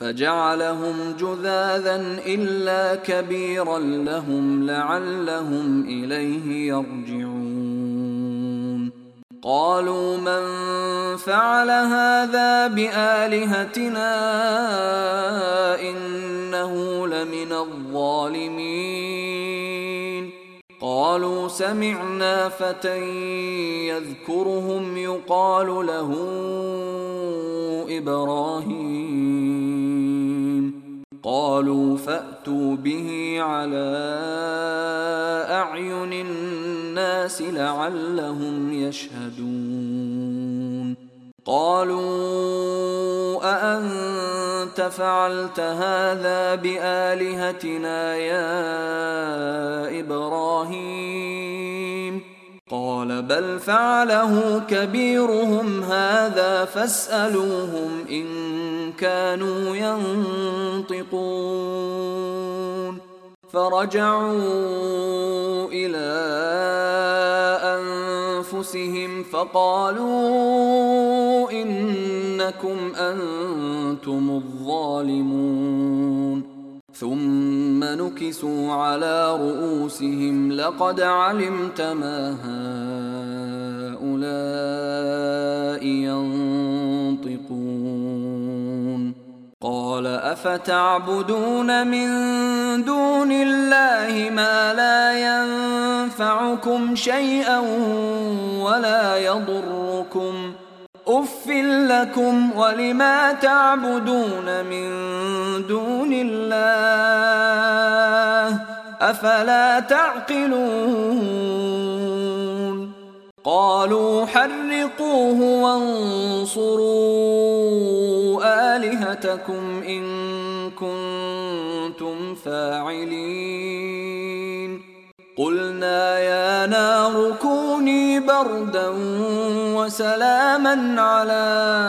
فجعلهم جذاذا إلا كبيرا لهم لعلهم إليه يرجعون. قالوا من فعل هذا بآلهتنا إنه لمن الظالمين. قالوا سمعنا فتى يذكرهم يقال له إبراهيم. قالوا فأتوا به على أعين الناس لعلهم يشهدون. قالوا أأنت فعلت هذا بآلهتنا يا إبراهيم؟ قال بل فعله كبيرهم هذا فاسألوهم إن كانوا ينطقون. فرجعوا إلى أنفسهم فقالوا إنكم أنتم الظالمون. ثم نكسوا على رؤوسهم لقد علمت ما هؤلاء ينطقون. قال أفتعبدون من دون الله ما لا ينفعكم شيئا ولا يضركم أف لكم ولما تعبدون من دون الله أفلا تعقلون. قالوا حرقوه وانصروا آلهتكم إن كنتم فاعلين. قلنا يا نار كوني بردا وسلاما على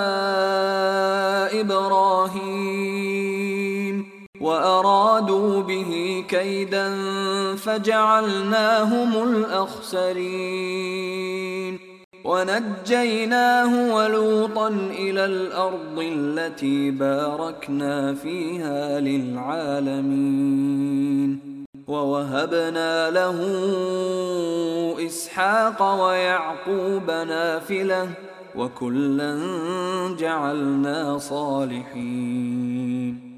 إبراهيم وأرادوا به كيدا فجعلناهم الأخسرين. ونجيناه ولوطا إلى الأرض التي باركنا فيها للعالمين. ووهبنا له إسحاق ويعقوب نافلة وكلا جعلنا صالحين.